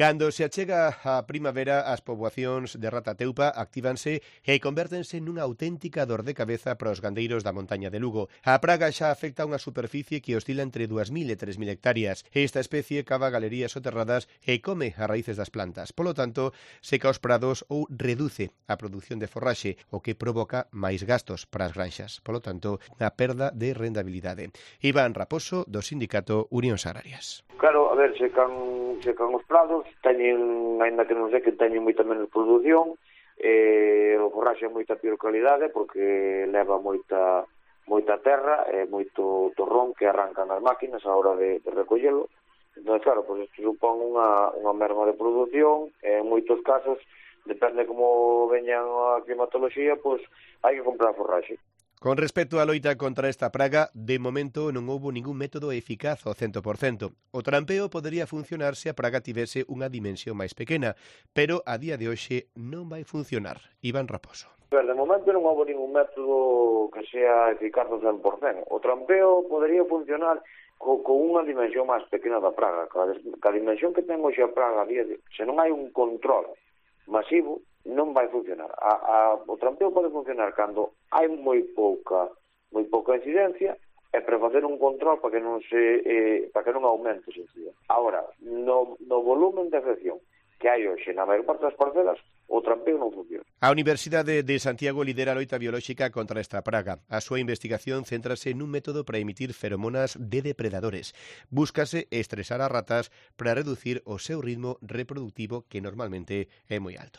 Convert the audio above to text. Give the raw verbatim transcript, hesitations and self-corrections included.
Cando se achega a primavera, as poboacións de rata teupa actívanse e convértense nunha auténtica dor de cabeza para os gandeiros da montaña de Lugo. A praga xa afecta unha superficie que oscila entre dúas mil e tres mil hectáreas. Esta especie cava galerías soterradas e come as raíces das plantas. Polo tanto, seca os prados ou reduce a produción de forraxe, o que provoca máis gastos para as granxas. Polo tanto, a perda de rendabilidade. Iván Raposo, do sindicato Unións Agrarias. Claro, a ver, secan, secan os prados, teñen, ainda que non sei que teñen moita menos produción, eh, o forraxe é moita pior calidade porque leva moita moita terra e moito torrón que arrancan as máquinas a hora de, de recollelo. Entón, claro, pois isto supón unha, unha merma de produción e en moitos casos, depende como veñan a climatoloxía, pois hai que comprar forraxe. Con respecto á loita contra esta praga, de momento non houbo ningún método eficaz ao cento por cento. O trampeo podería funcionar se a praga tivese unha dimensión máis pequena, pero a día de hoxe non vai funcionar. Iván Raposo. De momento non houve ningún método que sea eficaz ao cen por cento. O trampeo podería funcionar co, con unha dimensión máis pequena da praga. Cada, cada dimensión que ten hoxe a praga, se non hai un control masivo, non vai funcionar. A, a, o trampeo pode funcionar cando hai moi pouca moi pouca incidencia e para facer un control para que non se eh, para que non aumente esa incidencia. Agora, no, no volumen de afección que hai hoxe na maior parte das parcelas, o trampeo non funciona. A Universidade de Santiago lidera a loita biolóxica contra esta praga. A súa investigación céntrase nun método para emitir feromonas de depredadores. Búscase estresar as ratas para reducir o seu ritmo reproductivo que normalmente é moi alto.